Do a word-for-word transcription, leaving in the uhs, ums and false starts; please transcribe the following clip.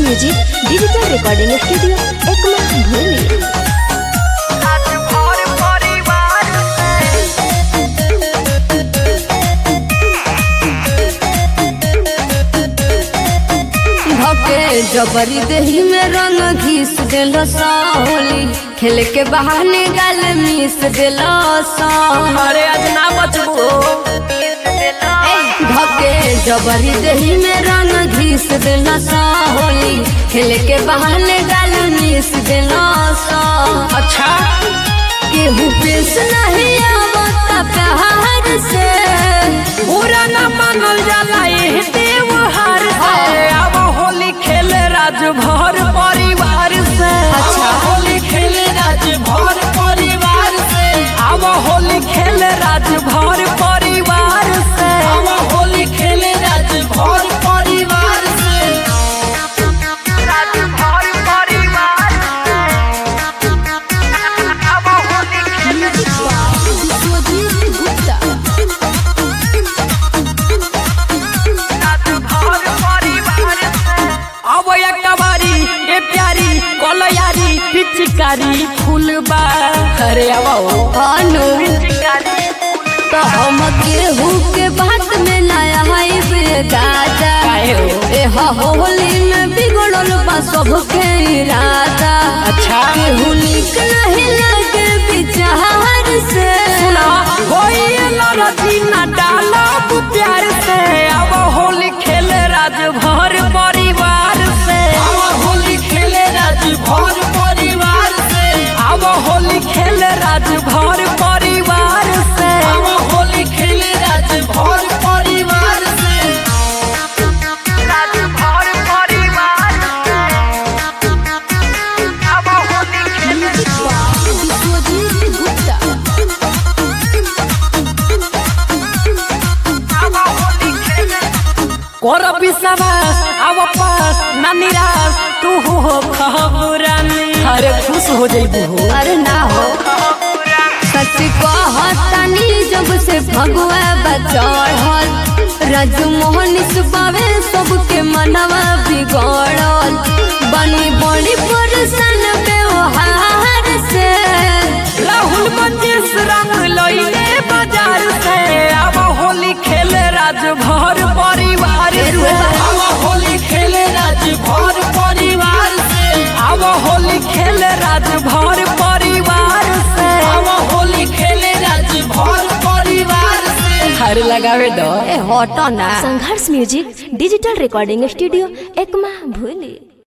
Music digital recording studio Ekma भूली। जबरी देही में रंग घीस दिल होली खेल के बहाने गाल मिस दिल। अरे आज ना बचबो धके जबरी देही में रंग घीस दिल होली खेल के बहाने गाल मिस दिल। अच्छा केहू पेश नहीं आवता प्यार से पूरा ना मानल जाला ये त्योहार से। अब होली खेले राजभर परिवार से। अच्छा होली खेले राजभर परिवार से। अब होली खेले राजभर परिवार से। अब होली खेले राजभर परिवार से। राजभर परिवार अब होली खेले पिचकारी फूलबा। अरे आओ अनु तो हम केहू के बात में नया है दादा। ए होली में बिगड़ल बा सबके इरादा। अच्छा केहू निक नहीं लगे विचार से। सुना होई ना डाला प्यार से। अब होली खेले राजभर परिवार से। अब होली खेले राजभर परिवार से। अब होली खेले राजभर परिवार से। अब होली खेले राजभर परिवार से। राजभर परिवार अब होली खेले कर विश्वास अब पास ना निराश तू हो खबरानी। अरे खुश हो जाइबू। अरे ना हो सच कहतानी जब से भगवा बचड़ल राजू मोहन सुबावे सबके मनवा बिगड़ल। बनी बड़ी परेशान व्यवहार से। राहुल मंजिस रंग लइले बाजार से। अब होली खेले राजभर परिवार से। अब होली खेले राजभर परिवार से। अब होली खेले राजभर परिवार से। अब होली खेले राजभर परिवार से। हर लगावे दो ए हटो ना। संघर्ष music digital recording studio Ekma भूली।